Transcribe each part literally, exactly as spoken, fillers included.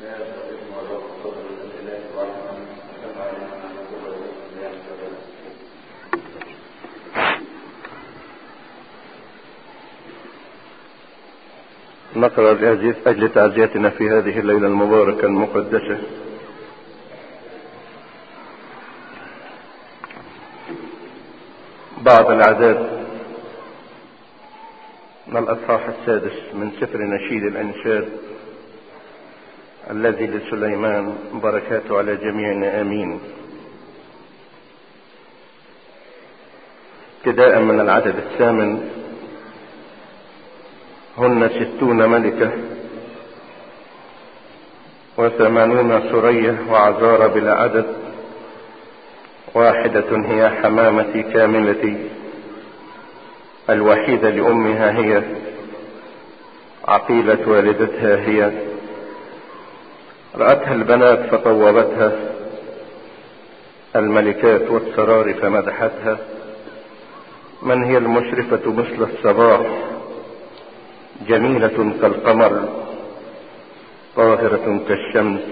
نقرأ لأجل تعزيتنا في هذه الليلة المباركة المقدسة بعض الأعداد من الأصحاح السادس من سفر نشيد الأنشاد الذي لسليمان، بركاته على جميعنا آمين. ابتداء من العدد الثامن: هن ستون ملكة وثمانون سرية وعذارى بلا عدد، واحدة هي حمامتي كاملتي، الوحيدة لأمها هي، عقيلة والدتها هي، رأتها البنات فطوبتها، الملكات والسرار فمدحتها. من هي المشرفة مثل الصباح، جميلة كالقمر، طاهرة كالشمس،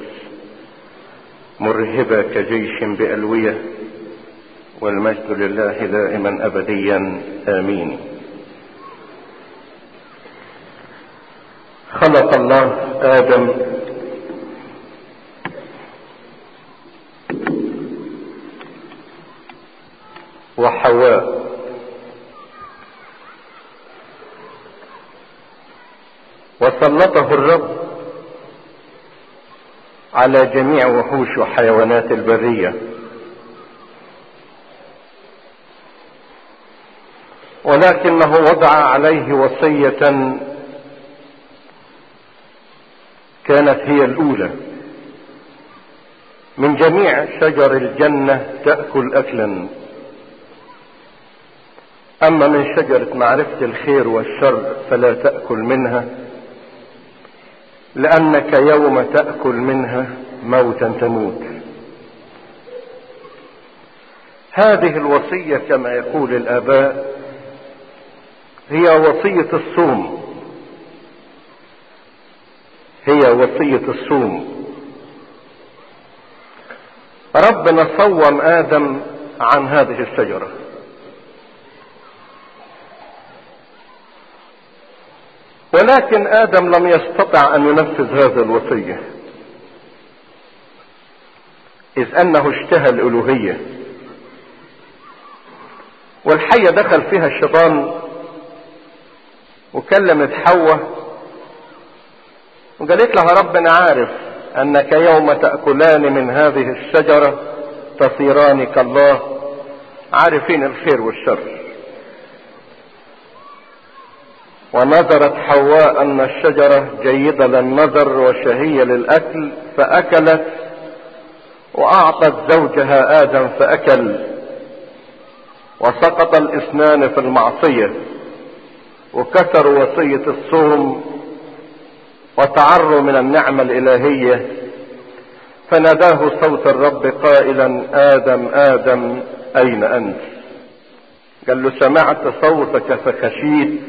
مرهبة كجيش بألوية، والمجد لله دائما أبديا آمين. خلق الله آدم وحواء وسلطه الرب على جميع وحوش وحيوانات البرية، ولكنه وضع عليه وصية كانت هي الأولى: من جميع شجر الجنة تأكل أكلا، أما من شجرة معرفة الخير والشر فلا تأكل منها، لأنك يوم تأكل منها موتا تموت. هذه الوصية كما يقول الآباء هي وصية الصوم، هي وصية الصوم. ربنا صوم آدم عن هذه الشجرة، ولكن آدم لم يستطع أن ينفذ هذه الوصية، إذ أنه اشتهى الألوهية، والحية دخل فيها الشيطان وكلمت حواء وقالت لها: ربنا عارف أنك يوم تأكلان من هذه الشجرة تصيران كالله عارفين الخير والشر. ونظرت حواء أن الشجرة جيدة للنظر وشهية للأكل، فأكلت وأعطت زوجها آدم فأكل، وسقط الاثنان في المعصية وكسروا وصية الصوم وتعروا من النعمة الإلهية. فناداه صوت الرب قائلا: آدم آدم أين أنت؟ قال له: سمعت صوتك فخشيت،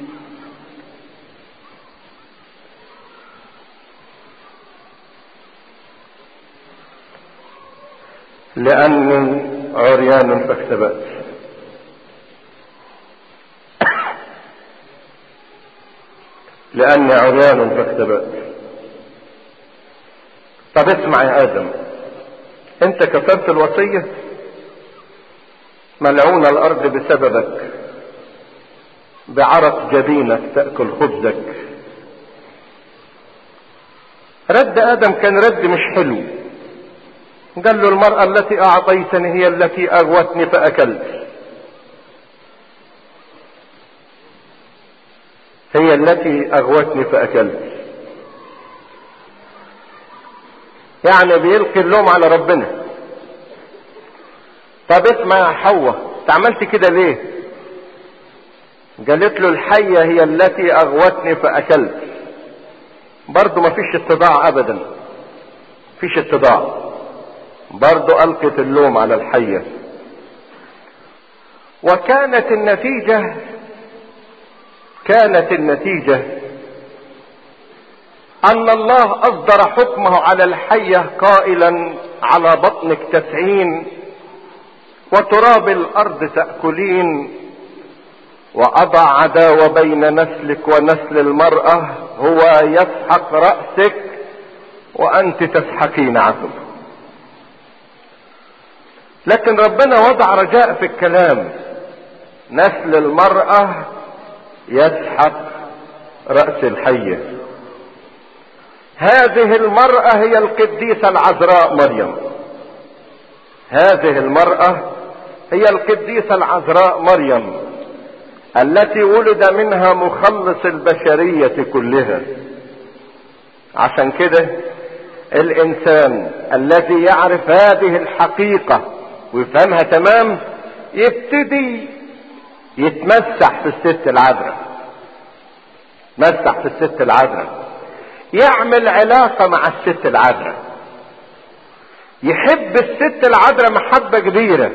لأني عريان فاختبأت. لأني عريان فاختبأت. طب اسمع يا آدم، انت كسرت الوصية، ملعون الأرض بسببك، بعرق جبينك تأكل خبزك. رد آدم كان رد مش حلو، قال له: المرأة التي أعطيتني هي التي أغوتني فأكلت، هي التي أغوتني فأكلت. يعني بيلقي اللوم على ربنا. طب اسمع يا حواء، انت عملت كده ليه؟ قالت له: الحية هي التي أغوتني فأكلت. برضو ما فيش اتضاع أبدا، فيش اتضاع، برضو ألقت اللوم على الحية. وكانت النتيجة كانت النتيجة ان الله اصدر حكمه على الحية قائلا على بطنك تسعين وتراب الارض تأكلين، واضع عداوة بين نسلك ونسل المرأة، هو يسحق رأسك وانت تسحقين عقبه. لكن ربنا وضع رجاء في الكلام، نسل المرأة يسحق رأس الحية. هذه المرأة هي القديسة العذراء مريم، هذه المرأة هي القديسة العذراء مريم التي ولد منها مخلص البشرية كلها. عشان كده الانسان الذي يعرف هذه الحقيقة ويفهمها تمام يبتدي يتمسح في الست العذراء، يتمسح في الست العذراء، يعمل علاقة مع الست العذراء، يحب الست العذراء محبة كبيرة،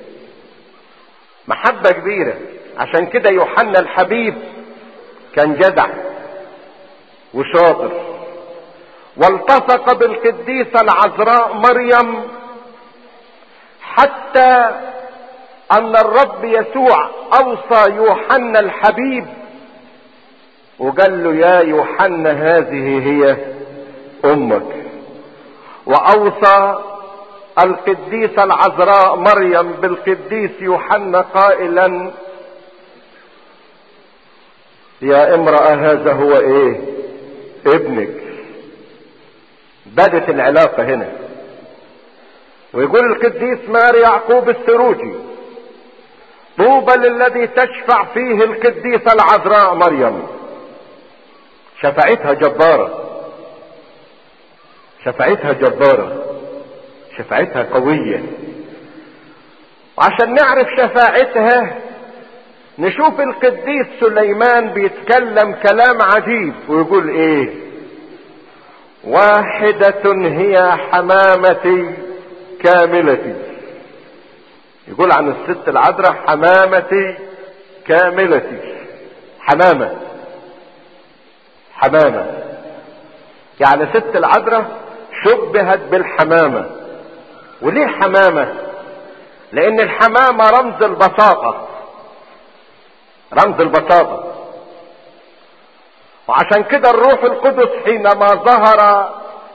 محبة كبيرة. عشان كده يوحنا الحبيب كان جدع وشاطر، والتصق بالقديسة العذراء مريم حتى ان الرب يسوع اوصى يوحنا الحبيب وقال له يا يوحنا هذه هي امك، واوصى القديسة العذراء مريم بالقديس يوحنا قائلا يا امرأة هذا هو ايه ابنك. بدت العلاقة هنا. ويقول القديس ماري يعقوب السروجي طوبى للذي تشفع فيه القديسة العذراء مريم. شفاعتها جبارة، شفاعتها جبارة، شفاعتها قوية. وعشان نعرف شفاعتها نشوف القديس سليمان بيتكلم كلام عجيب ويقول ايه؟ واحدة هي حمامتي كاملتي. يقول عن الست العذراء حمامتي كاملتي. حمامة، حمامة يعني ست العذراء شبهت بالحمامة. وليه حمامة؟ لان الحمامة رمز البساطة، رمز البساطة. وعشان كده الروح القدس حينما ظهر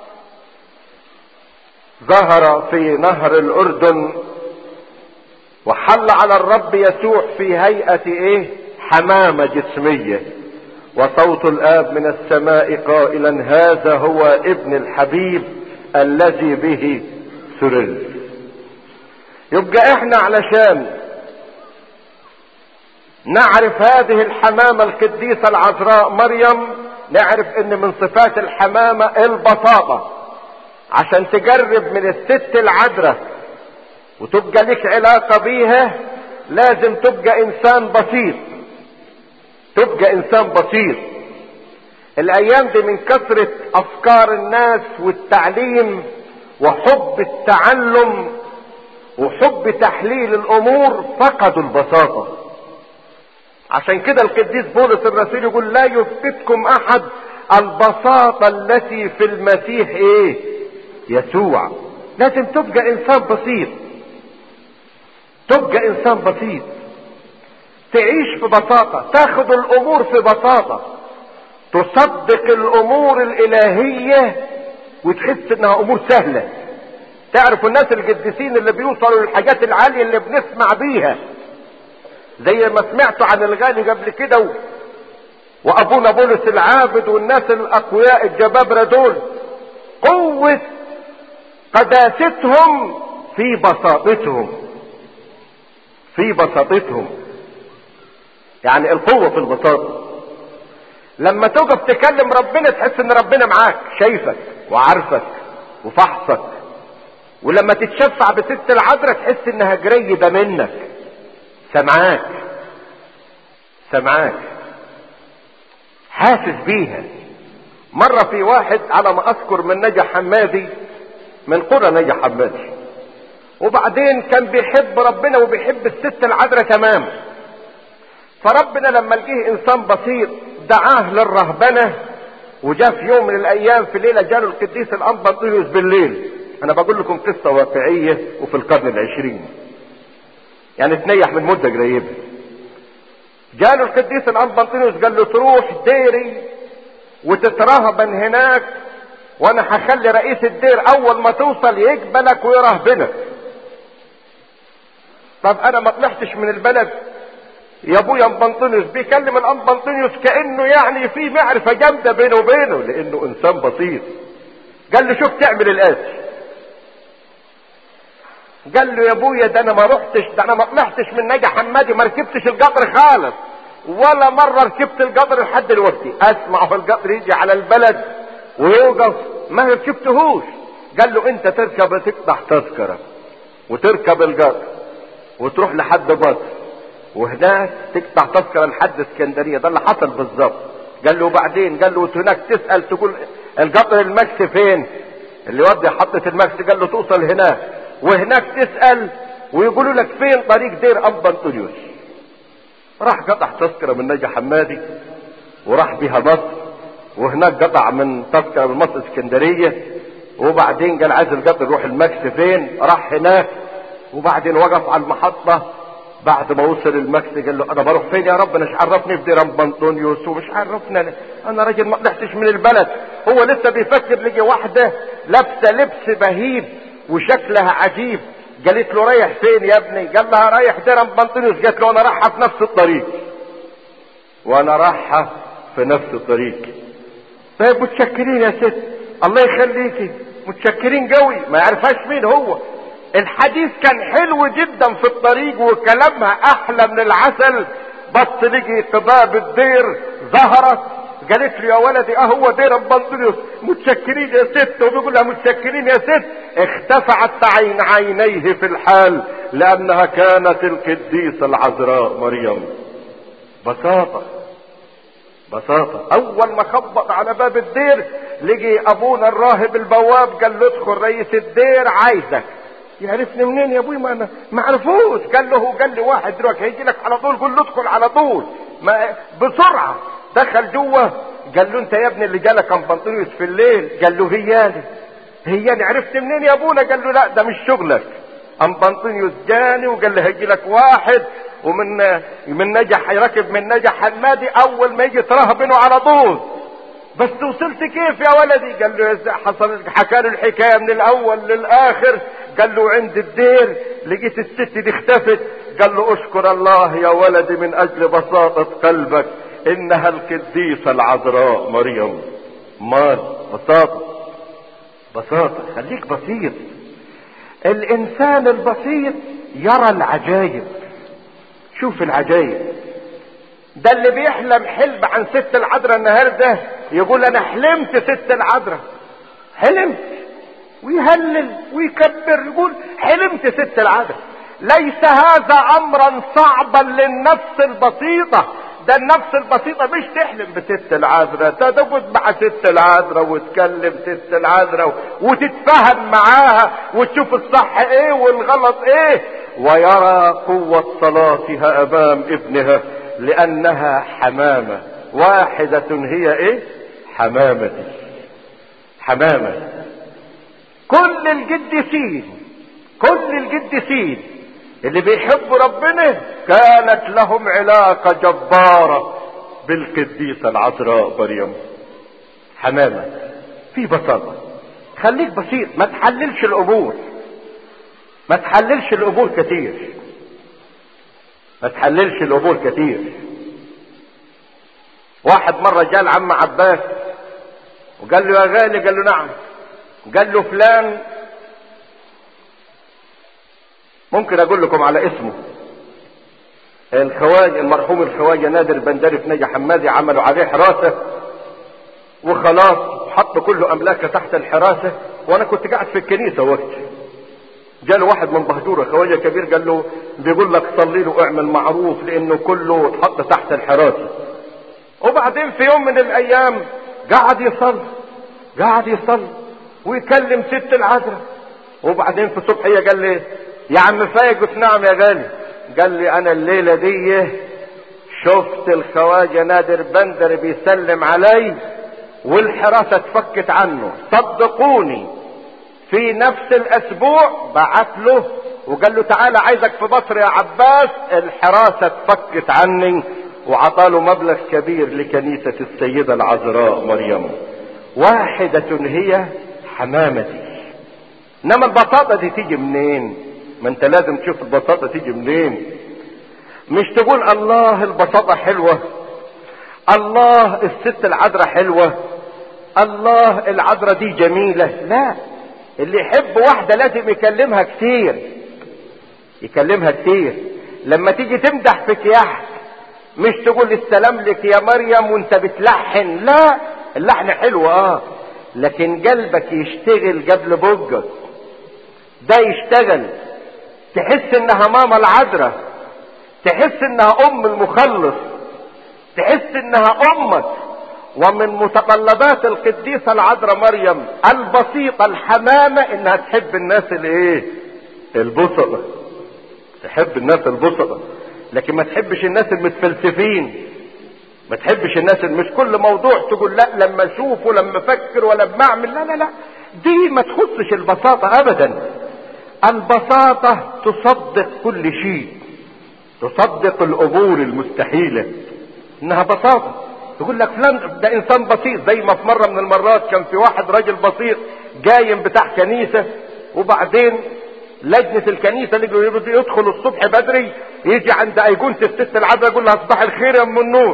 ظهر في نهر الاردن وحل على الرب يسوع في هيئة ايه؟ حمامة جسمية، وصوت الاب من السماء قائلا هذا هو ابن الحبيب الذي به سررت. يبقى احنا علشان نعرف هذه الحمامة القديسة العذراء مريم نعرف ان من صفات الحمامة البساطة. عشان تجرب من الست العذراء وتبقى لك علاقة بيها لازم تبقى انسان بسيط، تبقى انسان بسيط. الايام دي من كثرة افكار الناس والتعليم وحب التعلم وحب تحليل الامور فقدوا البساطة. عشان كده القديس بولس الرسول يقول لا يفقدكم احد البساطة التي في المسيح ايه؟ يسوع. لازم تبقى انسان بسيط، تبقى انسان بسيط، تعيش في بساطة، تاخد الامور في بساطة، تصدق الامور الالهية وتحس انها امور سهلة. تعرفوا الناس القديسين اللي بيوصلوا للحاجات العالية اللي بنسمع بيها، زي ما سمعتوا عن الغالي قبل كده و... وابونا بولس العابد والناس الاقوياء الجبابرة دول، قوة قداستهم في بساطتهم، في بساطتهم. يعني القوة في البساطة. لما توقف تكلم ربنا تحس ان ربنا معاك، شايفك وعارفك وفحصك. ولما تتشفع بست العذراء تحس انها قريبة منك، سمعاك سمعاك حاسس بيها. مرة في واحد على ما اذكر من نجا حمادي، من قرى نجا حمادي، وبعدين كان بيحب ربنا وبيحب الست العذراء تمام. فربنا لما لقيه انسان بسيط دعاه للرهبنة وجاء في يوم من الايام في ليله جاله القديس الانبا انطونيوس بالليل. انا بقول لكم قصه واقعيه وفي القرن العشرين، يعني تنيح من مده قريبه. جاله القديس الانبا انطونيوس قال له تروح ديري وتترهبن هناك، وانا هخلي رئيس الدير اول ما توصل يقبلك ويرهبنك. طب انا ما طلعتش من البلد يا ابويا انبا انطونيوس. بيكلم الانبا انطونيوس كانه يعني في معرفه جامده بينه وبينه لانه انسان بسيط. قال له شوف تعمل الاتي. قال له يا ابويا ده انا ما رحتش، ده انا ما طلعتش من نجا حمادي، ما ركبتش القطر خالص، ولا مره ركبت القطر لحد دلوقتي. اسمع في القطر يجي على البلد ويوقف ما ركبتهوش. قال له انت تركب تقطع تذكره وتركب القطر وتروح لحد مصر وهناك تقطع تذكره لحد اسكندريه. ده اللي حصل بالظبط. قال له بعدين، قال له هناك تسال تقول القطر المكس فين اللي يودي حطة المكس. قال له توصل هناك وهناك تسال ويقولوا لك فين طريق دير انبا انطونيوس. راح قطع تذكره من نجا حمادي وراح بها مصر، وهناك قطع من تذكره من مصر اسكندريه. وبعدين قال عايز القطر يروح المكس فين، راح هناك وبعدين وقف على المحطه. بعد ما وصل المكس قال له انا بروح فين يا رب، انا مش عرفني في دير انبا انطونيوس ومش عرفنا، انا راجل ما طلعتش من البلد. هو لسه بيفكر لقي واحده لابسه لبس بهيب وشكلها عجيب. قالت له رايح فين يا ابني؟ قال لها رايح دير انبا انطونيوس. قالت له انا رايحه في نفس الطريق وانا رايحه في نفس الطريق. طيب متشكرين يا ست، الله يخليكي، متشكرين قوي. ما يعرفهاش مين هو. الحديث كان حلو جدا في الطريق وكلامها احلى من العسل. بس لقي قباب الدير ظهرت. قالت له يا ولدي اه هو دير انبا انطونيوس. متشكرين يا ست. وبيقول لها متشكرين يا ست. اختفعت عين عينيه في الحال لانها كانت القديسه العذراء مريم. بساطه بساطه. اول ما خبط على باب الدير لقي ابونا الراهب البواب. قال له ادخل رئيس الدير عايزك. يعرفني منين يا ابوي؟ ما انا ما عرفوش. قال له قال لي واحد دلوقتي هيجي لك على طول. قول له ادخل على طول ما بسرعه. دخل جوه. قال له انت يا ابني اللي جالك انبا انطونيوس في الليل؟ قال له هيالي هيالي. عرفت منين يا ابونا؟ قال له لا ده مش شغلك. انبا انطونيوس جاني وقال لي هيجي لك واحد ومن من نجح هيركب من نجح حمادي اول ما يجي ترهبنه على طول. بس وصلت كيف يا ولدي؟ قال له حصل. حكى له الحكايه من الاول للاخر. قال له عند الدير لقيت الست دي اختفت. قال له اشكر الله يا ولدي من اجل بساطه قلبك، انها القديسه العذراء مريم. مال بساطه بساطه. خليك بسيط. الانسان البسيط يرى العجائب. شوف العجائب. ده اللي بيحلم حلم عن ست العذراء النهارده يقول انا حلمت ست العذراء. حلمت ويهلل ويكبر يقول حلمت ست العذراء. ليس هذا امرا صعبا للنفس البسيطه. ده النفس البسيطه مش تحلم بست العذراء، تقعد مع ست العذراء وتكلم ست العذراء وتتفاهم معاها وتشوف الصح ايه والغلط ايه، ويرى قوه صلاتها امام ابنها لانها حمامه واحده. هي ايه؟ حمامتي. حمامه. كل القديسين كل القديسين اللي بيحبوا ربنا كانت لهم علاقة جبارة بالقديسة العذراء مريم. حمامة في بساطة. خليك بسيط. ما تحللش الامور ما تحللش الامور كتير ما تحللش الامور كتير. واحد مرة جاء لعم عباس وقال له يا غالي. قال له نعم. قال له فلان، ممكن اقول لكم على اسمه، الخواجه المرحوم الخواجه نادر البندري في نجا حمادي، عملوا عليه حراسه وخلاص حطوا كله املاكه تحت الحراسه. وانا كنت قاعد في الكنيسه وقت جاله واحد من بهدوره خواجه كبير قال له بيقول لك صلي له واعمل معروف لانه كله اتحط تحت الحراسه. وبعدين في يوم من الايام قعد يصلي قعد يصلي ويكلم ست العذراء. وبعدين في الصبحيه قال لي يا عم فايق؟ قلت نعم يا غالي. قال لي انا الليله دي شفت الخواجه نادر بندر بيسلم علي والحراسة اتفكت عنه. صدقوني في نفس الاسبوع بعت له وقال له تعالى عايزك في مصر يا عباس. الحراسة اتفكت عني وعطاله مبلغ كبير لكنيسة السيدة العذراء مريم. واحدة هي حمامتي. انما البساطة دي تيجي منين؟ ما انت لازم تشوف البساطة تيجي منين. مش تقول الله البساطة حلوة، الله الست العذراء حلوة، الله العذراء دي جميلة. لا، اللي يحب واحدة لازم يكلمها كتير، يكلمها كتير. لما تيجي تمدح في كياح مش تقول السلام لك يا مريم وانت بتلحن. لا، اللحن حلو اه، لكن قلبك يشتغل قبل بوجك. ده يشتغل، تحس انها ماما العذراء، تحس انها ام المخلص، تحس انها امك. ومن متطلبات القديسة العذراء مريم البسيطة الحمامة انها تحب الناس الايه؟ البسطة. تحب الناس البسطة، لكن ما تحبش الناس المتفلسفين، ما تحبش الناس اللي مش كل موضوع تقول لا لما اشوف ولما افكر ولما اعمل. لا لا لا، دي ما تخصش البساطة ابدا. البساطة تصدق كل شيء، تصدق الامور المستحيلة انها بساطة. يقول لك فلان ده انسان بسيط. زي ما في مرة من المرات كان في واحد راجل بسيط قايم بتاع كنيسة، وبعدين لجنة الكنيسة اللي يدخل الصبح بدري يجي عند ايقونة الست العذراء يقول لها صباح الخير يا ام النور،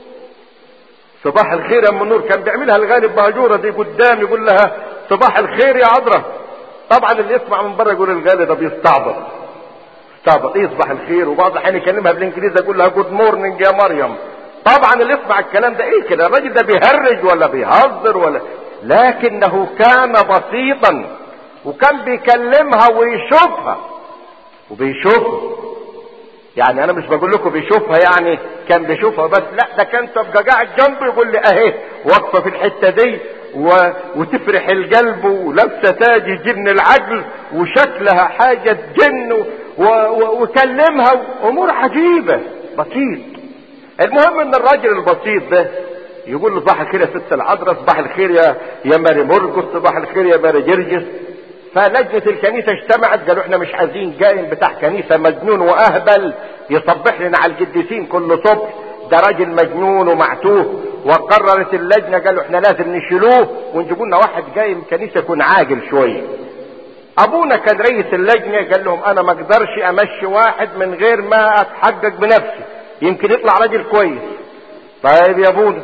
صباح الخير يا ام النور. كان بيعملها الغالب بهجورة دي قدام يقول لها صباح الخير يا عذراء. طبعا اللي يسمع من بره يقول الغالي ده بيستعبط، استعبط ايه صباح الخير. وبعض الاحيان يكلمها بالانجليزي يقول لها جود مورنينج يا مريم. طبعا اللي يسمع الكلام ده ايه كده، الراجل ده بيهرج ولا بيهزر ولا. لكنه كان بسيطا وكان بيكلمها ويشوفها وبيشوفها. يعني انا مش بقول لكم بيشوفها يعني كان بيشوفها بس، لا ده كان تبقى قاعد جنبه يقول لي اهي واقفه في الحته دي و... وتفرح القلب ولابسه تاج يجن العقل وشكلها حاجه تجن و... و... وكلمها امور عجيبه. بسيط. المهم ان الراجل البسيط ده يقول له صباح الخير يا ست العذراء، صباح الخير يا يا ماري مرقس، صباح الخير يا ماري جرجس. فلجنة الكنيسة اجتمعت قالوا احنا مش عايزين قائم بتاع كنيسة مجنون واهبل يصبح لنا على القديسين كل صبح، ده راجل مجنون ومعتوه. وقررت اللجنة قالوا احنا لازم نشيلوه ونجيبوا لنا واحد قايم كنيسة يكون عاقل شوية. ابونا كان رئيس اللجنة قال لهم انا ما اقدرش امشي واحد من غير ما اتحقق بنفسي، يمكن يطلع راجل كويس. طيب يا ابونا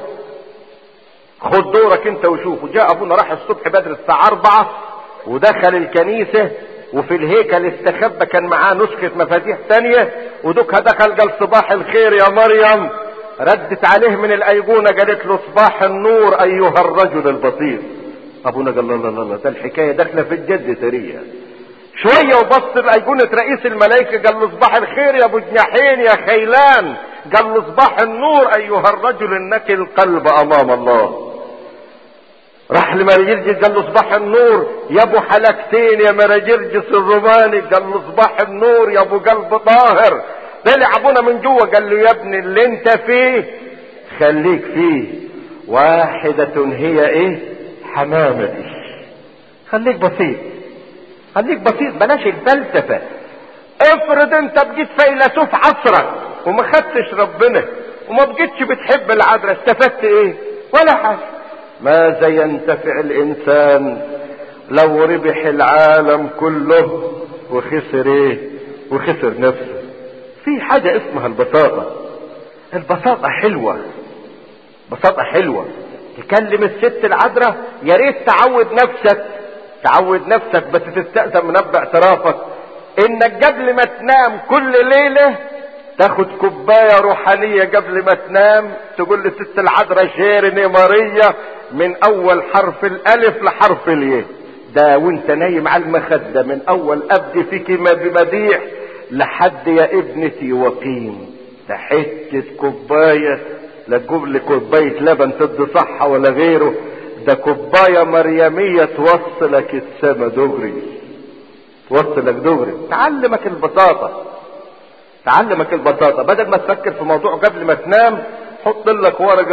خد دورك انت وشوف. وجاء ابونا راح الصبح بدري الساعة أربعة ودخل الكنيسة وفي الهيكل استخبى، كان معاه نسخة مفاتيح تانية. ودوكها دخل قال صباح الخير يا مريم. ردت عليه من الايقونة قالت له صباح النور ايها الرجل البسيط. ابونا قال لا لا لا ده الحكاية داخلة في الجد سريع شوية. وبص لايقونة رئيس الملائكة قال له صباح الخير يا ابو جناحين يا خيلان. قال له صباح النور ايها الرجل النقي القلب امام الله. راح لمراجرجس قال له صباح النور يا ابو حلقتين يا مراجرجس الروماني. قال له صباح النور يا ابو قلب طاهر. طلع ابونا من جوه قال له يا ابني اللي انت فيه خليك فيه. واحدة هي ايه؟ حمامتي. خليك بسيط، خليك بسيط، بلاش الفلسفة. افرض انت بقيت فيلسوف عصرك وما خدتش ربنا وما بقيتش بتحب العذراء، استفدت ايه؟ ولا حاجة. ماذا ينتفع الانسان لو ربح العالم كله وخسر ايه؟ وخسر نفسه. في حاجة اسمها البساطة. البساطة حلوة، بساطة حلوة. تكلم الست العذراء يا ريت تعود نفسك، تعود نفسك بس تستأذن من اب اعترافك انك قبل ما تنام كل ليلة تاخد كوباية روحانية قبل ما تنام تقول للست العذراء شيرني ماريا من اول حرف الالف لحرف الياء. ده وانت نايم على المخدة من اول ابدي فيك بمديح لحد يا ابنتي وقيم. ده حتة كوباية، لا تجيب لي كوباية لبن تدي صحة ولا غيره، ده كوباية مريمية توصلك السما دغري، توصلك دغري. تعلمك البساطة، تعلمك البساطة. بدل ما تفكر في موضوع قبل ما تنام حط لك ورقة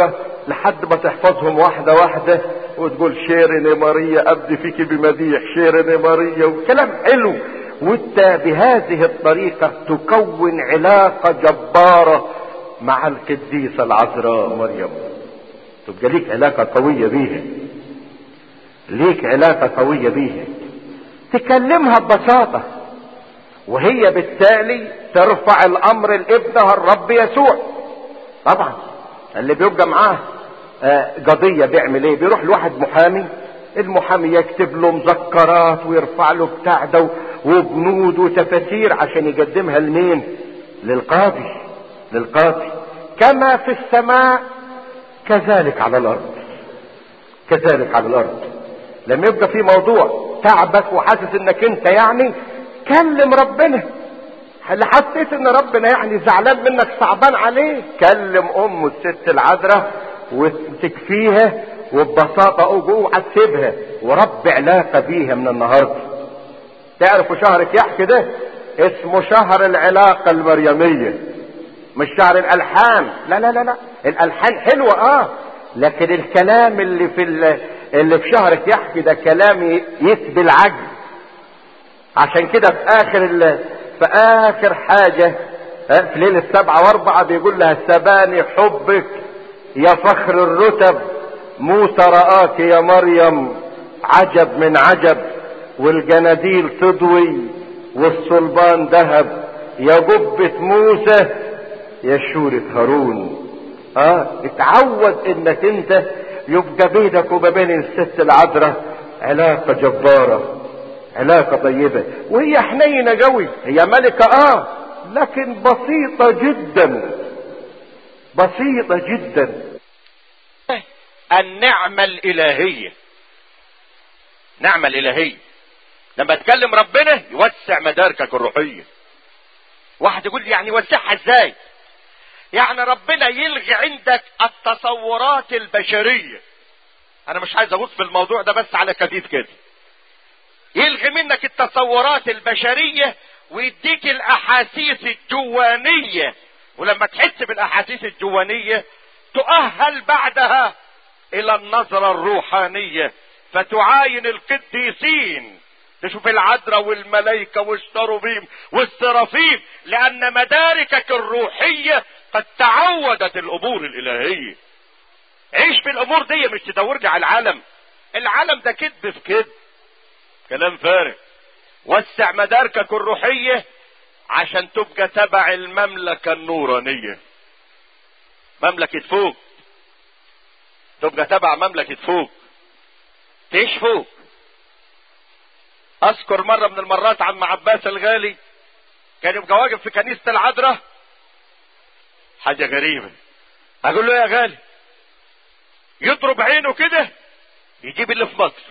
لحد ما تحفظهم واحدة واحدة وتقول شيرني ماريا ابدي فيك بمديح شيرني ماريا، وكلام حلو. وانت بهذه الطريقة تكون علاقة جبارة مع القديسة العذراء مريم، تبقى ليك علاقة قوية بيها، ليك علاقة قوية بيها، تكلمها ببساطة، وهي بالتالي ترفع الامر لابنها الرب يسوع. طبعا اللي بيبقى معاه قضية بيعمل ايه؟ بيروح لواحد محامي، المحامي يكتب له مذكرات ويرفع له بتاع ده وبنود وتفاسير عشان يقدمها لمين؟ للقاضي. للقاضي. كما في السماء كذلك على الارض، كذلك على الارض. لما يبقى في موضوع تعبك وحاسس انك انت يعني كلم ربنا، اللي حسيت ان ربنا يعني زعلان منك صعبان عليه كلم ام الست العذراء وتكفيها وببساطة اوعى تسيبها ورب علاقة بيها من النهاردة. تعرفوا شهر كياح كده اسمه شهر العلاقة المريمية، مش شهر الالحان. لا لا لا لا، الالحان حلوة اه، لكن الكلام اللي في اللي في شهر كياح كده كلام يسبي العجل. عشان كده في اخر ال... في اخر حاجة في ليلة سبعة واربعة بيقول لها سباني حبك يا فخر الرتب، موسى رآك يا مريم عجب من عجب، والجناديل تضوي والصلبان ذهب، يا جبة موسى يا شورة هارون. اه اتعود انك انت يبقى بينك وبين الست العذراء علاقة جبارة، علاقة طيبة، وهي حنينة قوي، هي ملكة اه لكن بسيطة جدا، بسيطة جدا. النعمة الالهية، نعمة الالهية لما تكلم ربنا يوسع مداركك الروحية. واحد يقول يعني يوسعها ازاي؟ يعني ربنا يلغي عندك التصورات البشرية. انا مش عايز اغوص في الموضوع ده بس على كتيف كده. يلغي منك التصورات البشرية ويديك الاحاسيس الجوانية، ولما تحس بالاحاسيس الجوانية تؤهل بعدها الى النظرة الروحانية، فتعاين القديسين، تشوف العذراء والملائكة والشروبيم والسرافيم، لان مداركك الروحية قد تعودت الامور الالهية. عيش في الامور دي، مش تدورج على العالم. العالم ده كذب في كذب، كلام فارغ. وسع مداركك الروحية عشان تبقى تبع المملكة النورانية، مملكة فوق، تبقى تبع مملكة فوق، تعيش فوق. اذكر مرة من المرات عم عباس الغالي كان يبقى واقف في كنيسة العذراء، حاجة غريبة، اقول له يا غالي، يضرب عينه كده يجيب اللي في مصر،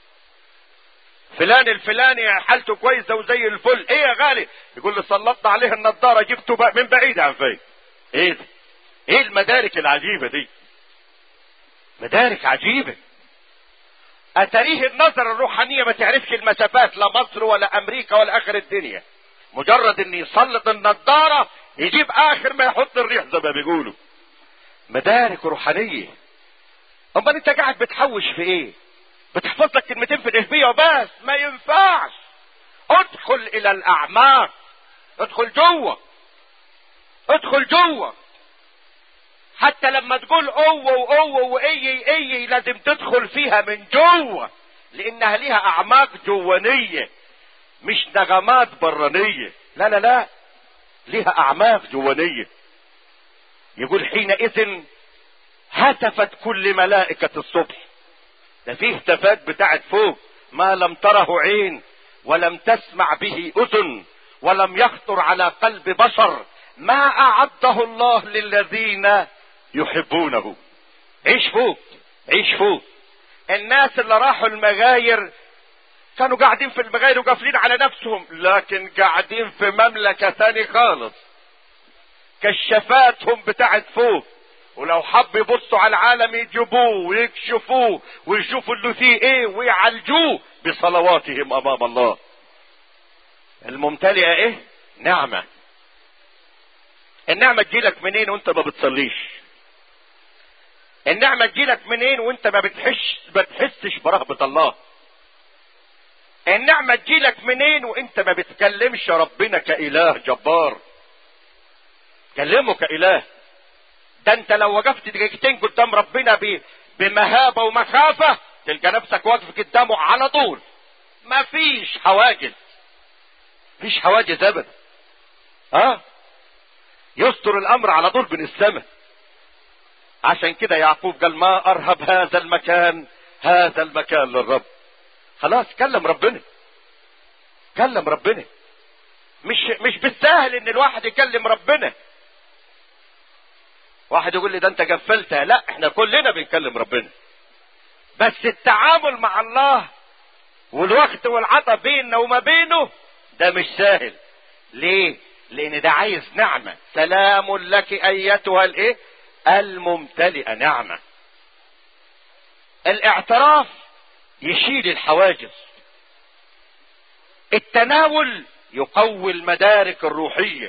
فلان الفلاني حالته كويسة وزي الفل. ايه يا غالي؟ يقول لي سلطنا عليه النضارة جبته من بعيد عن فين. ايه ده؟ ايه المدارك العجيبة دي؟ مدارك عجيبة. اتاريه النظر الروحانية ما تعرفش المسافات، لا مصر ولا امريكا ولا اخر الدنيا، مجرد ان يسلط النضارة يجيب اخر ما يحط الريح زي ما بيقولوا. مدارك روحانية. امال انت قاعد بتحوش في ايه؟ بتحفظ لك كلمتين في الإهبية وبس؟ ما ينفعش. ادخل الى الاعماق، ادخل جوه، ادخل جوه. حتى لما تقول قوة وقوة واي اي لازم تدخل فيها من جوه، لانها ليها اعماق جوانية مش نغمات برانية. لا لا لا، ليها اعماق جوانية. يقول حينئذ هتفت كل ملائكة الصبح. ده فيه هتافات بتاعت فوق ما لم تره عين ولم تسمع به اذن ولم يخطر على قلب بشر، ما اعده الله للذين يحبونه. عيش فوق، عيش فوق. الناس اللي راحوا المغاير كانوا قاعدين في المغاير وقافلين على نفسهم، لكن قاعدين في مملكة ثاني خالص، كشفاتهم بتاعت فوق، ولو حب يبصوا على العالم يجيبوه ويكشفوه ويشوفوا اللي فيه ايه ويعالجوه بصلواتهم امام الله. الممتلئة ايه؟ نعمة. النعمة تجيلك منين وانت ما بتصليش؟ النعمة تجيلك منين وانت ما بتحش ما بتحسش برهبة الله؟ النعمة تجيلك منين وانت ما بتكلمش ربنا كإله جبار؟ كلمه كإله. ده انت لو وقفت دقيقتين قدام ربنا بمهابة ومخافة تلقى نفسك واقف قدامه على طول، ما فيش حواجز، فيش حواجز ابدا. اه يستر الامر على طول من السماء. عشان كده يعقوب قال ما ارهب هذا المكان، هذا المكان للرب. خلاص كلم ربنا، كلم ربنا. مش مش بالسهل ان الواحد يكلم ربنا. واحد يقول لي ده انت قفلتها، لا احنا كلنا بنكلم ربنا، بس التعامل مع الله والوقت والعطا بيننا وما بينه ده مش سهل. ليه؟ لان ده عايز نعمة. سلام لك ايتها الايه الممتلئة نعمة. الاعتراف يشيل الحواجز. التناول يقوي المدارك الروحية.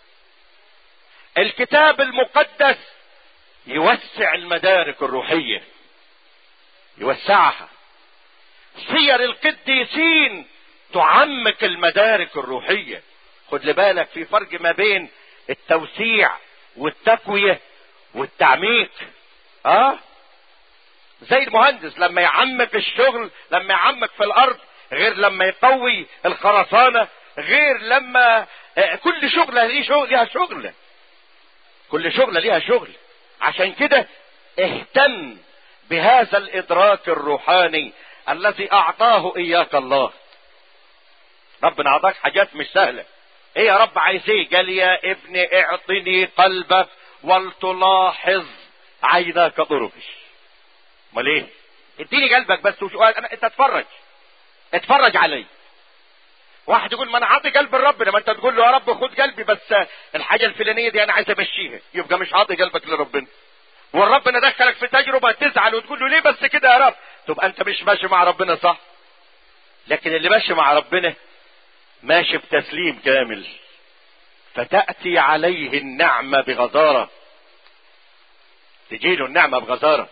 الكتاب المقدس يوسع المدارك الروحية، يوسعها. سير القديسين تعمق المدارك الروحية. خد بالك في فرق ما بين التوسيع والتقوية والتعميق. اه زي المهندس لما يعمق الشغل، لما يعمق في الارض غير لما يقوي الخرسانة، غير لما آه كل شغلة ليه شغل، ليها شغل، كل شغلة ليها شغل. عشان كده اهتم بهذا الادراك الروحاني الذي اعطاه اياك الله. ربنا اعطاك حاجات مش سهلة. ايه يا رب عايز ايه؟ قال يا ابني اعطني قلبك ولتلاحظ عيناك طرقي. امال ايه؟ اديني قلبك بس وشو انا انت اتفرج، اتفرج علي. واحد يقول ما انا عاطي قلب الرب، لما انت تقول له يا رب خد قلبي بس الحاجه الفلانيه دي انا عايز امشيها، يبقى مش عاطي قلبك لربنا. والربنا دخلك في تجربه تزعل وتقول له ليه بس كده يا رب، تبقى انت مش ماشي مع ربنا صح. لكن اللي ماشي مع ربنا ماشي بتسليم كامل، فتأتي عليه النعمة بغزارة، تجيله النعمة بغزارة.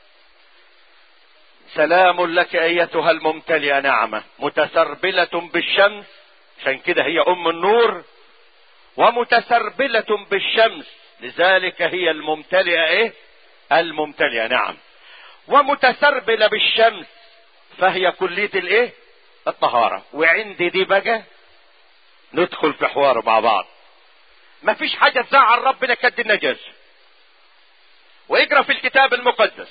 سلام لك ايتها الممتلئة نعمة متسربلة بالشمس. عشان كده هي ام النور، ومتسربلة بالشمس لذلك هي الممتلئة ايه الممتلئة نعم. ومتسربلة بالشمس فهي كلية الايه الطهارة. وعندي دي بقى ندخل في حوار مع بعض. مفيش حاجة تزعل ربنا كد النجاسة. واقرا في الكتاب المقدس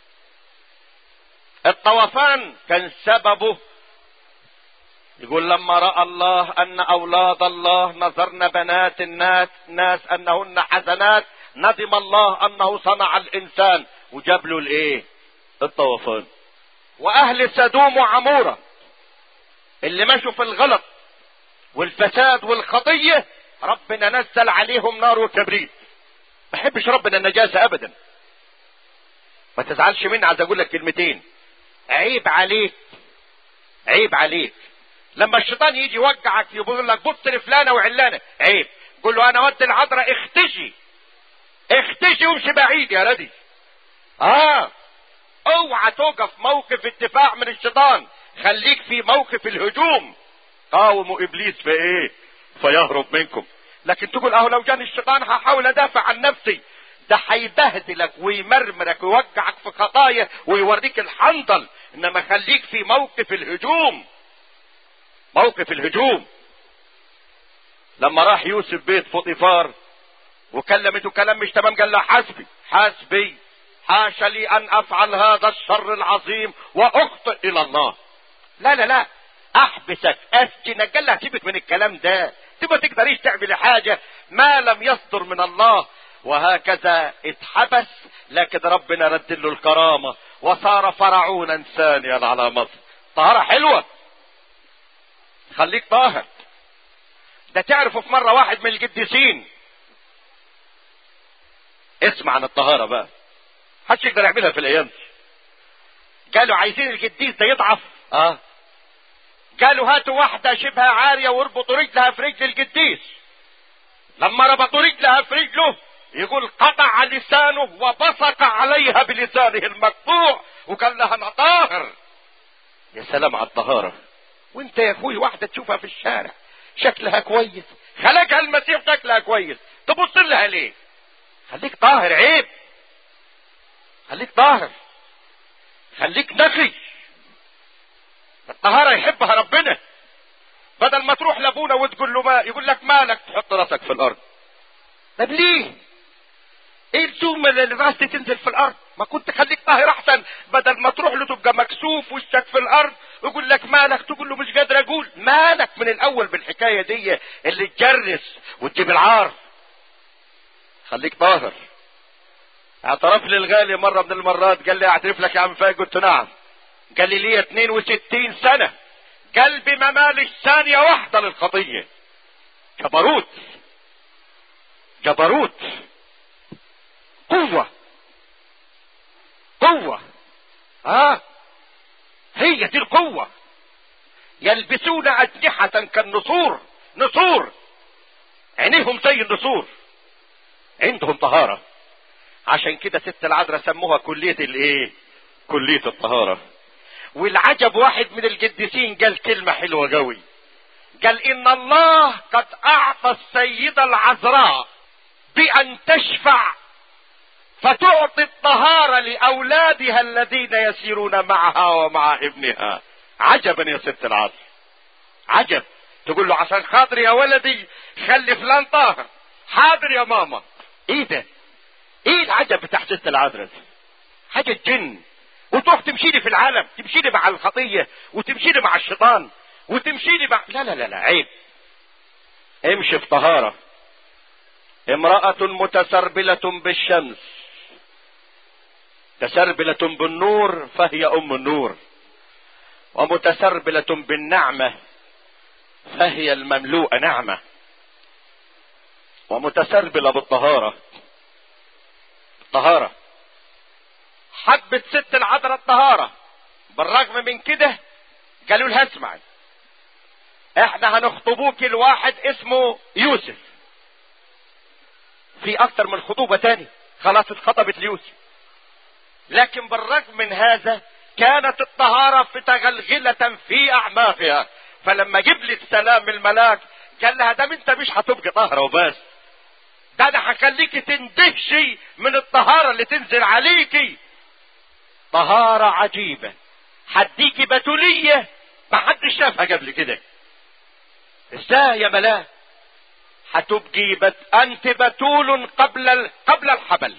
الطوفان كان سببه، يقول لما رأى الله ان اولاد الله نظرن بنات الناس ناس انهن حسنات ندم الله انه صنع الانسان وجاب له الايه الطوفان. واهل سدوم وعمورة اللي مشوا في الغلط والفساد والخطية ربنا نزل عليهم نار وكبريت. ما بحبش ربنا النجاسة ابدا. ما تزعلش مني، عايز اقول لك كلمتين. عيب عليك، عيب عليك لما الشيطان يجي يوجعك يقول لك بص لفلانه وعلانه، عيب. قول له انا ود العذراء اختشي اختشي وامشي بعيد يا ردي. اه اوعى توقف موقف الدفاع من الشيطان، خليك في موقف الهجوم. قاوموا ابليس في ايه فيهرب منكم. لكن تقول اهو لو جاني الشيطان هحاول ادافع عن نفسي، ده هيبهدلك ويمرمرك ويوقعك في خطايا ويوريك الحنظل. انما خليك في موقف الهجوم، موقف الهجوم. لما راح يوسف بيت فوطيفار وكلمته كلام مش تمام قال له حسبي حسبي حاشا لي ان افعل هذا الشر العظيم واخطئ الى الله. لا لا لا احبسك اسجنك. قال له سيبك من الكلام ده، انت ما تقدريش تعمل حاجه ما لم يصدر من الله. وهكذا اتحبس، لكن ربنا رد له الكرامه وصار فرعونا ثانيا على مصر. طهاره حلوه، خليك طاهر. ده تعرفوا في مره واحد من القديسين، اسمع عن الطهاره بقى، محدش يقدر يعملها في الايام دي. قالوا عايزين القديس ده يضعف، اه قالوا هاتوا واحده شبه عاريه واربطوا رجلها في رجل القديس. لما ربطوا رجلها في رجله يقول قطع لسانه وبصق عليها بلسانه المقطوع وقال لها انا طاهر. يا سلام على الطهارة. وانت يا اخوي واحدة تشوفها في الشارع شكلها كويس، خلقها المسيح شكلها كويس، تبص لها ليه؟ خليك طاهر، عيب. خليك طاهر، خليك نقي. الطهارة يحبها ربنا. بدل ما تروح لابونا وتقول له ما يقول لك مالك تحط راسك في الارض. طب ليه؟ ايه الزوم اللي راسي تنزل في الارض؟ ما كنت خليك طاهر احسن، بدل ما تروح له تبقى مكسوف وشك في الارض ويقول لك مالك، تقول له مش قادر اقول مالك من الاول بالحكايه دي اللي تجرس وتجيب العار. خليك طاهر. اعترف لي الغالي مره من المرات، قال لي اعترف لك يا عم فايق؟ قلت نعم. قال لي ليه اثنين وستين سنه قلبي ما مالش ثانيه واحده للخطيه. جبروت، جبروت، قوه، قوه. اه هي دي القوه. يلبسون اجنحه كالنسور، نسور، عينيهم زي النسور، عندهم طهاره. عشان كده ست العذراء سموها كليه الايه؟ كليه الطهاره. والعجب واحد من القديسين قال كلمه حلوه قوي، قال ان الله قد اعطى السيده العذراء بان تشفع فتعطي الطهاره لاولادها الذين يسيرون معها ومع ابنها. عجبا يا ست العذراء، عجب. تقول له عشان خاطر يا ولدي خلي فلان طاهر، حاضر يا ماما. ايه ده؟ ايه العجب بتاع ست العذراء؟ حاجه جن. وتروح تمشي لي في العالم، تمشي لي مع الخطيه وتمشي لي مع الشيطان وتمشي لي مع لا لا لا لا عيب. امشي في طهاره. امراه متسربله بالشمس، تسربله بالنور فهي ام النور، ومتسربله بالنعمه فهي المملوءه نعمه، ومتسربله بالطهاره. الطهاره حبت ست العذراء الطهاره، بالرغم من كده قالوا لها اسمعي احنا هنخطبوك الواحد اسمه يوسف. في اكتر من خطوبه تاني، خلاص اتخطبت ليوسف. لكن بالرغم من هذا كانت الطهاره متغلغله في اعماقها. فلما جبلت سلام الملاك قال لها ده انت مش هتبقي طاهره وبس، ده انا هخليكي تندهشي من الطهاره اللي تنزل عليكي. طهاره عجيبه، هديكي بتوليه ما حدش شافها قبل كده. ازاي يا ملاك؟ هتبقي بت... انت بتول قبل ال... قبل الحبل،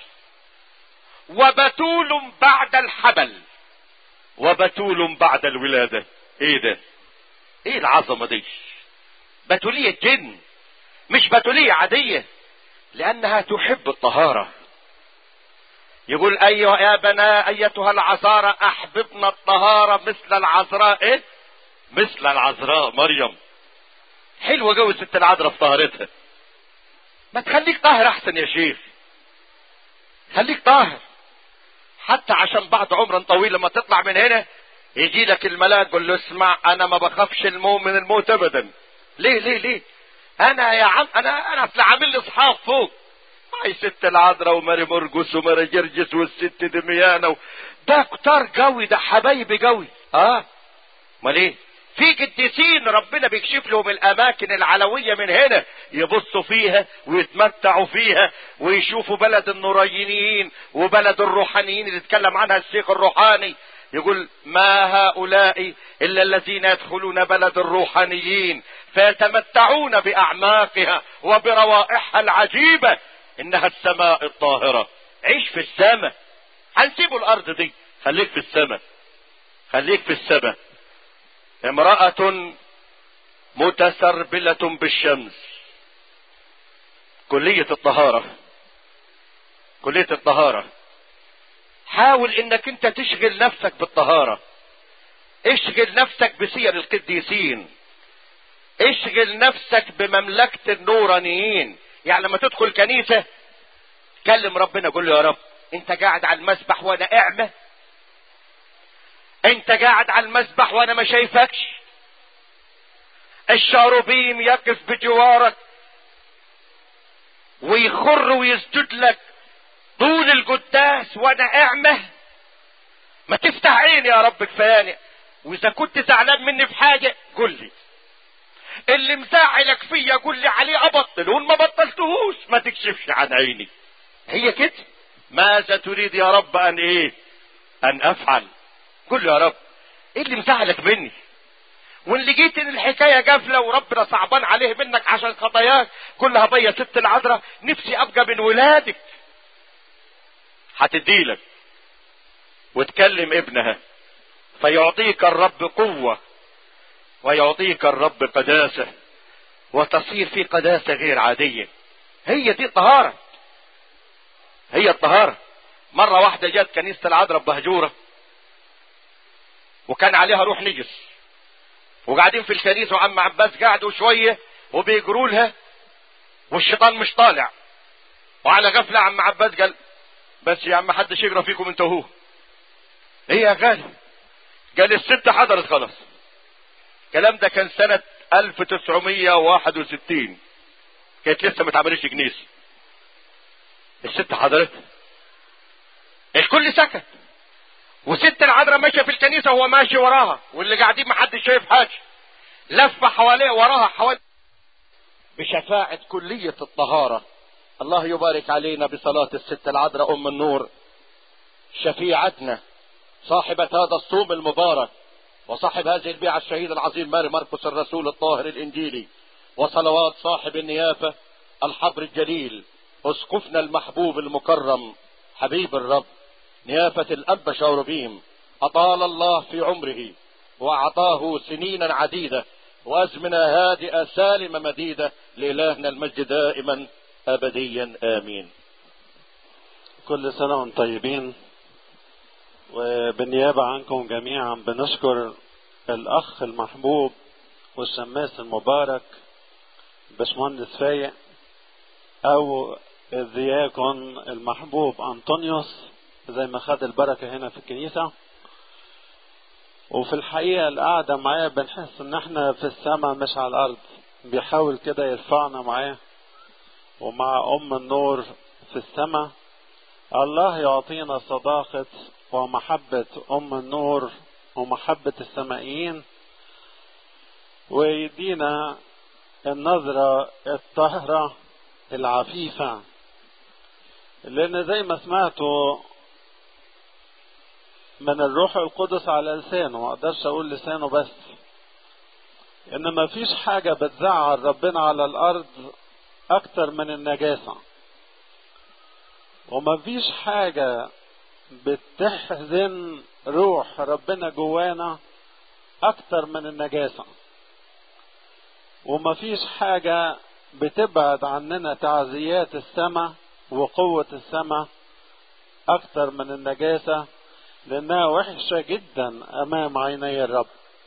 وبتول بعد الحبل، وبتول بعد الولاده. ايه ده؟ ايه العظمه دي؟ بتوليه جن، مش بتوليه عاديه، لانها تحب الطهاره. يقول ايها يا بنا ايتها العذارى احببنا الطهاره مثل العذراء. ايه؟ مثل العذراء مريم. حلوه جو ست العذراء في طهارتها. ما تخليك طاهر احسن يا شيخ، خليك طاهر حتى عشان بعد عمر طويل لما تطلع من هنا يجي لك الملاك يقول له اسمع انا ما بخافش الموت من الموت ابدا. ليه ليه ليه؟ انا يا عم انا انا اصل عامل لي اصحاب فوق معي ست العذراء وماري مرقس وماري جرجس والست دميانه و... ده كتار قوي، ده حبايبي قوي. اه امال ايه؟ في قديسين ربنا بيكشف لهم الاماكن العلويه من هنا يبصوا فيها ويتمتعوا فيها ويشوفوا بلد النورانيين وبلد الروحانيين اللي اتكلم عنها الشيخ الروحاني. يقول ما هؤلاء الا الذين يدخلون بلد الروحانيين فيتمتعون باعماقها وبروائحها العجيبه، انها السماء الطاهره. عيش في السماء، هنسيبوا الارض دي، خليك في السماء، خليك في السماء. امرأة متسربلة بالشمس. كلية الطهارة، كلية الطهارة. حاول انك انت تشغل نفسك بالطهارة، اشغل نفسك بسير القديسين، اشغل نفسك بمملكة النورانيين. يعني لما تدخل كنيسة كلم ربنا قول له يا رب انت قاعد على المسبح وانا اعمى، انت قاعد على المسبح وانا ما شايفكش، الشاروبيم يقف بجوارك ويخر ويسجد لك طول القداس وانا اعمى؟ ما تفتح عيني يا رب كفاياني، واذا كنت زعلان مني في حاجه قول لي، اللي مزعلك فيا قول لي عليه ابطل، وان ما بطلتهوش ما تكشفش عن عيني. هي كده. ماذا تريد يا رب ان ايه ان افعل؟ قل يا رب ايه اللي مزعلك مني، وان لقيت ان الحكايه قافله وربنا صعبان عليه منك عشان خطاياك كلها بيا ست العذراء، نفسي ابقى من ولادك، هتديلك وتكلم ابنها فيعطيك الرب قوه ويعطيك الرب قداسه، وتصير في قداسه غير عاديه. هي دي الطهاره، هي الطهاره. مره واحده جت كنيسه العذراء بهجوره وكان عليها روح نجس، وقاعدين في الكنيسه وعم عباس قعدوا شويه وبيجروا لها والشيطان مش طالع، وعلى غفله عم عباس قال بس يا عم حدش يجرى فيكم انت وهو. ايه يا غالي؟ قال الست حضرت خلاص. الكلام ده كان سنه ألف وتسعمية وواحد وستين، كانت لسه ما اتعملتش كنيسه. الست حضرت، الكل سكت، وست العذراء ماشيه في الكنيسه وهو ماشي وراها، واللي قاعدين ما حدش شايف حاجه، لفه حواليه وراها حوالي بشفاعه كليه الطهاره. الله يبارك علينا بصلاه الست العذراء ام النور شفيعتنا، صاحبه هذا الصوم المبارك، وصاحب هذه البيعه الشهيد العظيم ماري مرقس الرسول الطاهر الانجيلي، وصلوات صاحب النيافه الحبر الجليل اسقفنا المحبوب المكرم حبيب الرب نيافة الأب شاوربيم، أطال الله في عمره وأعطاه سنينا عديدة وأزمنة هادئة سالمة مديدة، لإلهنا المجد دائما أبديا آمين. كل سنة وانتم طيبين. وبالنيابة عنكم جميعا بنشكر الأخ المحبوب والشماس المبارك باشمهندس فايق، أو الدياكون المحبوب أنطونيوس زي ما خد البركة هنا في الكنيسة. وفي الحقيقة القعدة معاه بنحس ان احنا في السماء مش على الارض، بيحاول كده يرفعنا معاه ومع ام النور في السماء. الله يعطينا صداقة ومحبة ام النور ومحبة السمائيين، ويدينا النظرة الطاهرة العفيفة، لان زي ما سمعتوا من الروح القدس على لسانه، ما اقدرش اقول لسانه بس، ان ما فيش حاجة بتزعل ربنا على الارض اكتر من النجاسة، وما فيش حاجة بتحزن روح ربنا جوانا اكتر من النجاسة، وما فيش حاجة بتبعد عننا تعزيات السماء وقوة السماء اكتر من النجاسة، لانها وحشة جدا امام عيني الرب.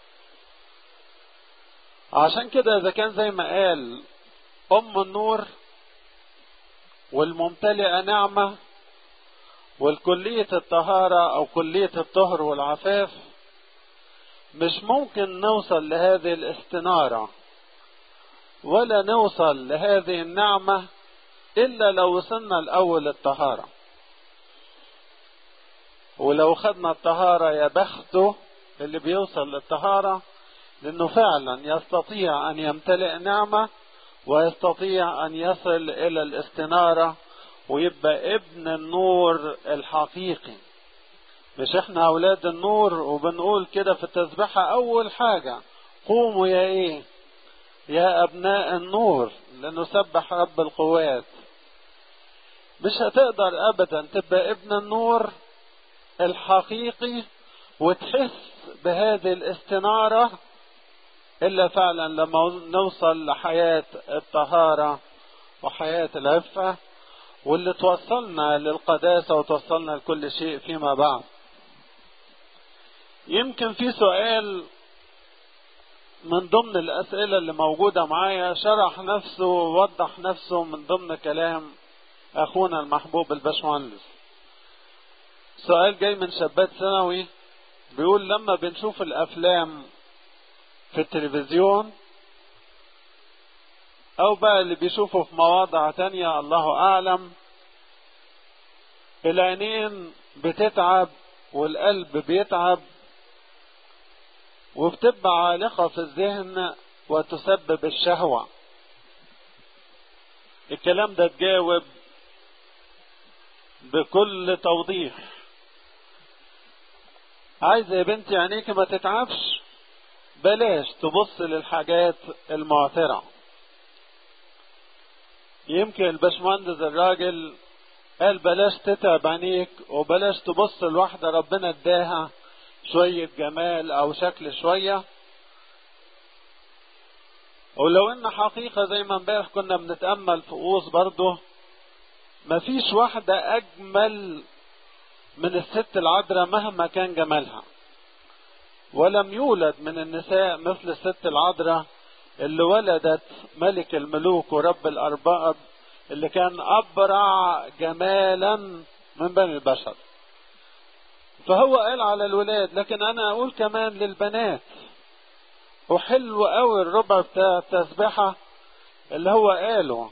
عشان كده اذا كان زي ما قال ام النور والممتلئة نعمة والكلية الطهارة او كلية الطهر والعفاف، مش ممكن نوصل لهذه الاستنارة ولا نوصل لهذه النعمة الا لو وصلنا الاول الطهارة. ولو خدنا الطهارة يا بخته اللي بيوصل للطهارة، لانه فعلا يستطيع ان يمتلئ نعمة ويستطيع ان يصل الى الاستنارة ويبقى ابن النور الحقيقي. مش احنا اولاد النور وبنقول كده في التسبيحة اول حاجة قوموا يا ايه يا ابناء النور لانه سبح رب القوات. مش هتقدر ابدا تبقى ابن النور الحقيقي وتحس بهذه الاستنارة الا فعلا لما نوصل لحياة الطهارة وحياة العفة، واللي توصلنا للقداسة وتوصلنا لكل شيء فيما بعد. يمكن في سؤال من ضمن الاسئلة اللي موجودة معايا شرح نفسه ووضح نفسه من ضمن كلام اخونا المحبوب الباشمهندس. سؤال جاي من شابات ثانوي بيقول لما بنشوف الافلام في التلفزيون او بقى اللي بيشوفه في مواضع تانية الله اعلم. العينين بتتعب والقلب بيتعب وبتبقى عالقة في الذهن وتسبب الشهوة. الكلام ده تجاوب بكل توضيح. عايزة يا بنتي عينيك ما تتعبش، بلاش تبص للحاجات المعثرة. يمكن الباشمهندس الراجل قال بلاش تتعب عينيك وبلاش تبص لواحدة ربنا اداها شوية جمال او شكل شوية. ولو ان حقيقة زي ما امبارح كنا بنتأمل في قوس برضه، مفيش واحدة اجمل من الست العذراء مهما كان جمالها، ولم يولد من النساء مثل الست العذراء اللي ولدت ملك الملوك ورب الارباب اللي كان ابرع جمالا من بني البشر. فهو قال على الولاد، لكن انا اقول كمان للبنات. وحلو قوي الربع بتاع التسبيحة اللي هو قاله،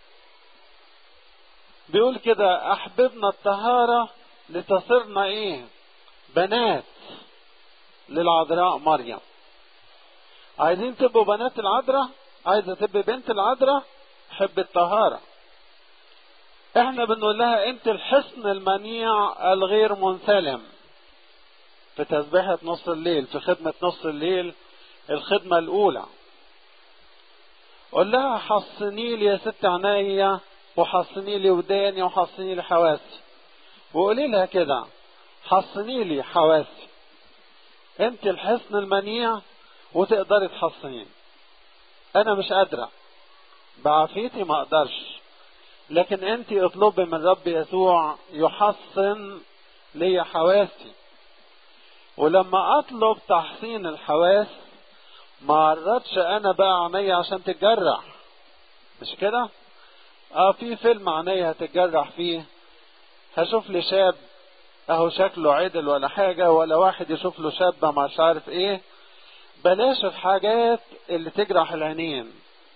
بيقول كده احببنا الطهارة لتصرنا ايه؟ بنات للعذراء مريم. عايزين تبقوا بنات العذراء؟ عايزة تبقى بنت العذراء؟ حب الطهارة. احنا بنقول لها انت الحصن المنيع الغير منسلم. في تسبيحة نص الليل، في خدمة نص الليل الخدمة الاولى، قول لها حصني لي يا ست عناية وحصني لي وداني وحصني لي حواسي. وقولي لها كده حصني لي حواسي، انت الحصن المنيع وتقدري تحصنين. انا مش قادرة بعافيتي ما اقدرش، لكن انت اطلبي من رب يسوع يحصن لي حواسي. ولما اطلب تحصين الحواس ما عرضش انا بقى عينيا عشان تتجرح، مش كده؟ اه في فيلم عينيا هتتجرح فيه، هشوف لي شاب اهو شكله عدل ولا حاجة، ولا واحد يشوف له شابة مش عارف ايه. بلاش الحاجات اللي تجرح العينين.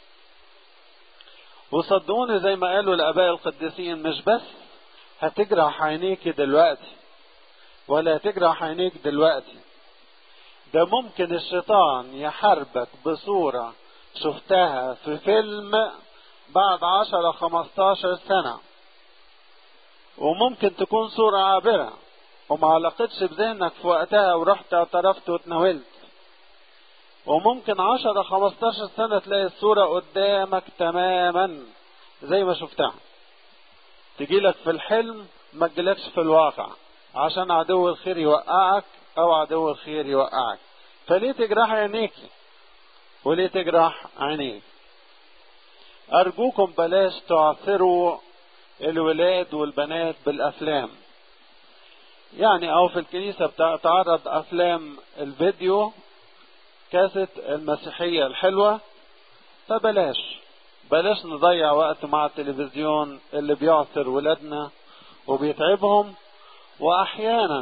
وصدقوني زي ما قالوا الاباء القديسين، مش بس هتجرح عينيك دلوقتي ولا هتجرح عينيك دلوقتي، ده ممكن الشيطان يحاربك بصورة شفتها في فيلم بعد عشرة خمستاشر سنة، وممكن تكون صورة عابرة وما علقتش بذهنك في وقتها ورحت اعترفت واتناولت، وممكن عشرة خمستاشر سنة تلاقي الصورة قدامك تماما زي ما شفتها، تجيلك في الحلم ما تجيلكش في الواقع، عشان عدو الخير يوقعك او عدو الخير يوقعك. فليه تجرح عينيك وليه تجرح عينيك؟ ارجوكم بلاش تعثروا الولاد والبنات بالافلام. يعني او في الكنيسة بتعرض افلام الفيديو كاسة المسيحية الحلوة، فبلاش بلاش نضيع وقت مع التلفزيون اللي بيعثر ولادنا وبيتعبهم. واحيانا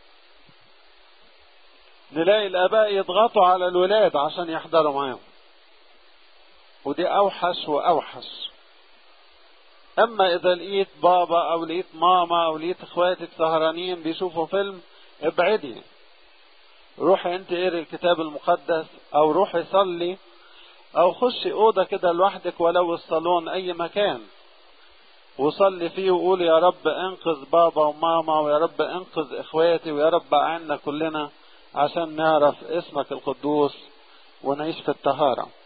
نلاقي الاباء يضغطوا على الولاد عشان يحضروا معاهم، ودي اوحش واوحش. اما اذا لقيت بابا او لقيت ماما او لقيت اخواتك سهرانين بيشوفوا فيلم، ابعدي، روحي انت اقري الكتاب المقدس او روحي صلي او خشي اوضه كده لوحدك ولو الصالون اي مكان، وصلي فيه وقول يا رب انقذ بابا وماما، ويا رب انقذ اخواتي، ويا رب اعنا كلنا عشان نعرف اسمك القدوس ونعيش في الطهارة.